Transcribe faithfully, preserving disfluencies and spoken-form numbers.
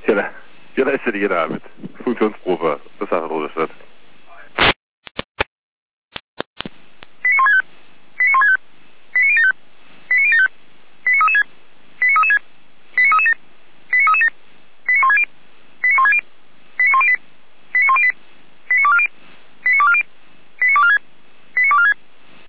Ja, da, ja, da ist ja jeder mit Funktionsprobe. Das ist auch eine rote Stadt.